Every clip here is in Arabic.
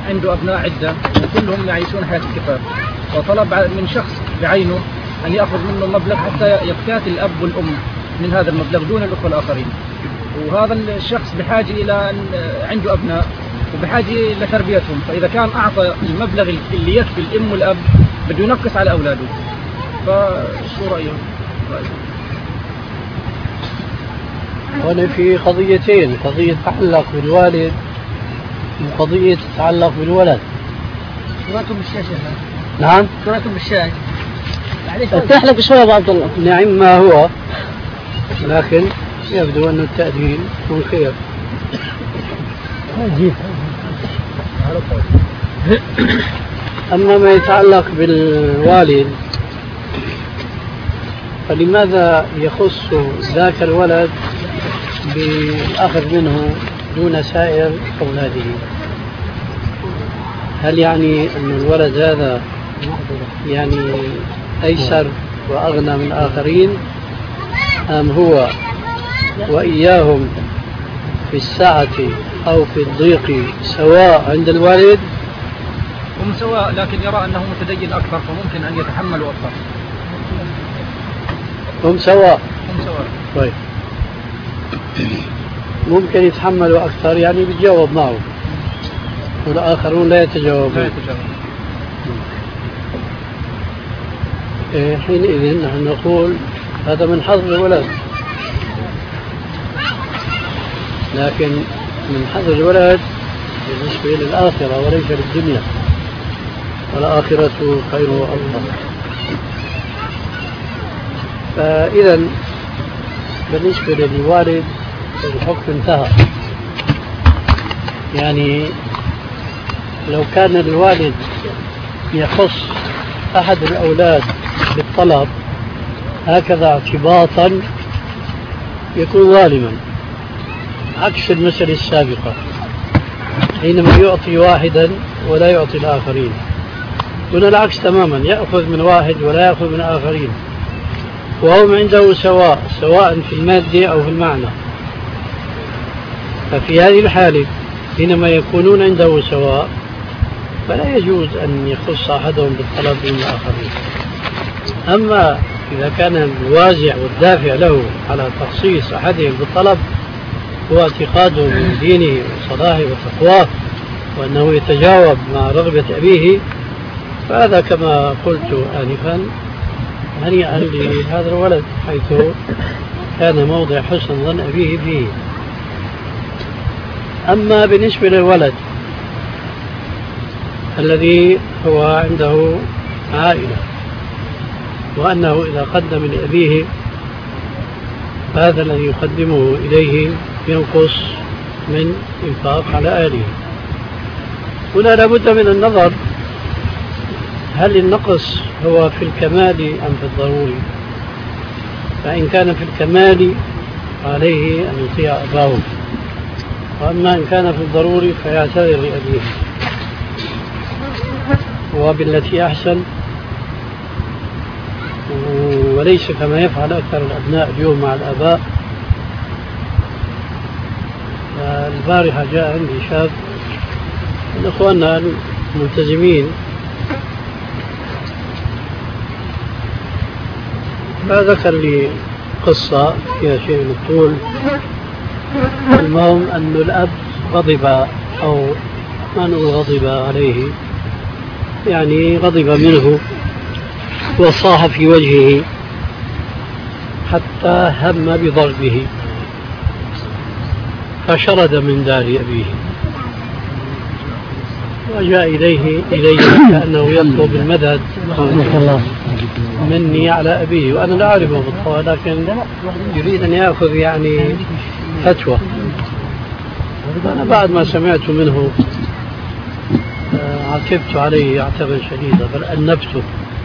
عنده أبناء عدة وكلهم يعيشون حياة الكفاف، وطلب من شخص بعينه أن يأخذ منه مبلغ حتى يكتفي الأب والأم من هذا المبلغ دون الأخوة الآخرين. وهذا الشخص بحاجة إلى أن عنده أبناء وبحاجة لتربيتهم، فإذا كان أعطى المبلغ اللي يكفي الأم والأب بده ينقص على أولاده. فشو رأيك؟ هنا في قضيتين، قضية تتعلق بالوالد وقضية تتعلق بالولد. شو رايكم بالشاشة؟ نعم؟ شو رايكم بالشاي؟ افتح لك شوي أبو عبد الله. نعم ما هو، لكن يبدو أن التأديل من خير. أما ما يتعلق بالوالد فلماذا يخص ذاك الولد بالأخذ منه دون سائر أولاده؟ هل يعني أن الولد هذا يعني أيسر وأغنى من الآخرين، أم هو وإياهم في السعة أو في الضيق سواء عند الوالد؟ هم سواء، لكن يرى أنه متدين أكثر فممكن أن يتحملوا أكثر. هم سواء. طيب ممكن يتحملوا أكثر، يعني بيتجاوب معه، والآخرون لا يتجاوبون. حينئذ نحن نقول هذا من حظ الولد، لكن من حظ الولد بالنسبة للآخرة وليس للدنيا، والآخرة خير وأفضل. فإذا بالنسبة للوالد الحكم انتهى. يعني لو كان الوالد يخص أحد الأولاد بالطلب هكذا اعتباطا يكون ظالما، عكس المسألة السابقة حينما يعطي واحدا ولا يعطي الآخرين. هنا العكس تماما، يأخذ من واحد ولا يأخذ من آخرين، وهم عنده سواء في المادة أو في المعنى. ففي هذه الحالة حينما يكونون عنده سواء فلا يجوز أن يخص أحدهم بالطلب من الآخرين. أما إذا كان الوازع والدافع له على تخصيص أحدهم بالطلب هو اعتقاده من دينه وصلاحه وتقواه وأنه يتجاوب مع رغبة أبيه، فهذا كما قلت آنفا هنيئا لهذا الولد حيث كان موضع حسن ظن أبيه فيه. أما بالنسبة للولد الذي هو عنده عائلة وأنه إذا قدم لأبيه فهذا الذي يقدمه إليه ينقص من إنفاق على أهله. هنا لابد من النظر هل النقص هو في الكمال أم في الضروري. فإن كان في الكمال عليه أن يطيع أباه، وأما إن كان في الضروري فيعتذر لأبيه وبالتي أحسن، وليس كما يفعل أكثر الأبناء اليوم مع الآباء. البارحة جاء عندي شاب من إخواننا الملتزمين فذكر لي قصة فيها شيء من الطول. المهم أن الأب غضب، أو ما نقول غضب عليه، يعني غضب منه وصاح في وجهه حتى هم بضربه، فشرد من دار أبيه وجاء إليه كأنه يطلب المدد مني على أبيه، وأنا لا أعرفه بالطبع لكن يريد أن يأخذ يعني فتوى. أنا بعد ما سمعت منه عاتبت عليه عتبا شديدا بل أنبته.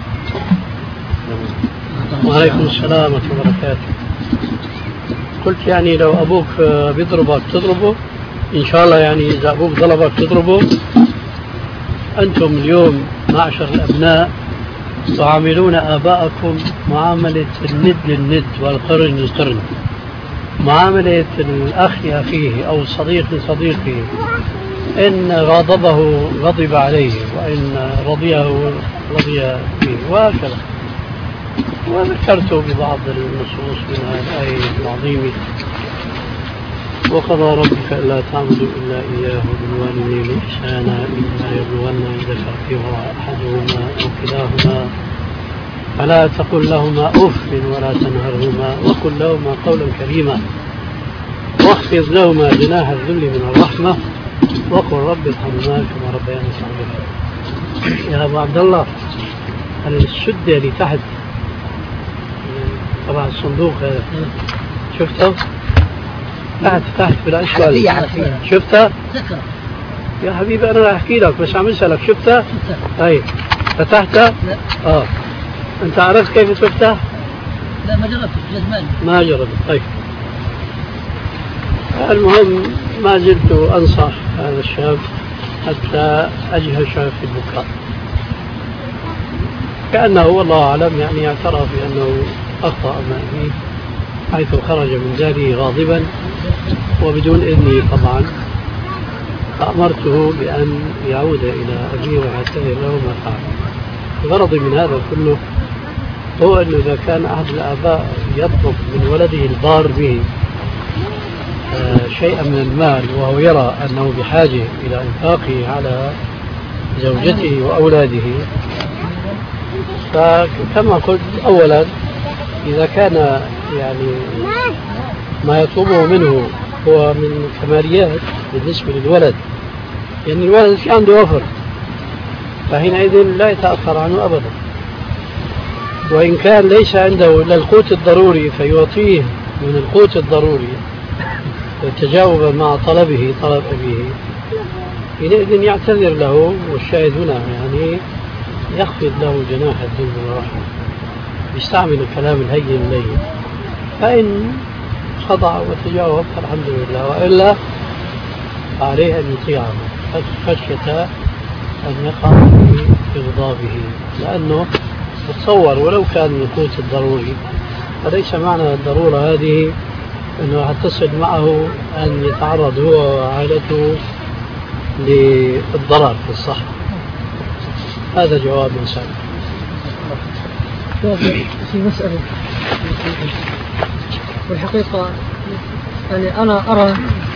وعليكم السلام ورحمة الله وبركاته. قلت يعني لو أبوك بيضربك تضربه إن شاء الله، يعني إذا أبوك ضربك تضربه. أنتم اليوم معشر الأبناء تعاملون آباءكم معاملة الند للند والقرن للقرن، معاملة الأخ لأخيه أو الصديق لصديقه، إن غاضبه غضب عليه، وإن رضيه رضي به، وهكذا. وذكرت ببعض النصوص من الآية العظيمة: وقضى ربك ألا تعبدوا إلا إياه وبالوالدين إحسانا إما يبلغن عندك الكبر أحدهما أو كلاهما فلا تقل لهما أف ولا تنهرهما وقل لهما قولا كريما واخفض لهما جناح الذل من الرحمة وقل رب ارحمهما كما ربياني صغيرا. يا أبو عبد الله، السدة اللي تحت طبعا الصندوق هذا شفته؟ تحت في الأسفل شفتها؟ يا حبيبي أنا راح أحكي لك بس عم أسألك شفتها؟ أي فتحتها؟ لا. أنت عرفت كيف تفتح؟ لا ما جربت زمان. ما جربت. طيب المهم ما زلت أنصح هذا الشاب حتى أجهش في البكاء، كأنه والله أعلم يعني اعترف بأنه أخطأ مع أبيه حيث خرج من داره غاضبا وبدون إذنه طبعا. فأمرته بأن يعود إلى أبيه ويعتذر له ما فعل. غرضي من هذا كله هو أنه إذا كان أحد الآباء يطلب من ولده البار به شيئا من المال وهو يرى أنه بحاجة إلى إنفاقه على زوجته وأولاده، فكما قلت أولا إذا كان يعني ما يطلبه منه هو من كماليات بالنسبة للولد، يعني الولد في عنده وفر، فحينئذ لا يتأخر عنه أبدا. وإن كان ليس عنده إلا القوت الضروري فيعطيه من القوت الضروري تجاوبا مع طلب أبيه، حينئذ يعتذر له. والشاهد هنا يعني يخفض له جناح الذل والرحمة، يستعمل الكلام الهين اللين، فإن خضع وتجاوب فالحمد لله، وإلا عليه أن يطيعه خشية أن يقع في غضابه، لأنه تصور ولو كان من القوت الضروري فليس معنى الضرورة هذه أنه هتصل معه أن يتعرض هو وعائلته للضرر في الصحة. هذا جواب سهل. في مسألة والحقيقة يعني أنا أرى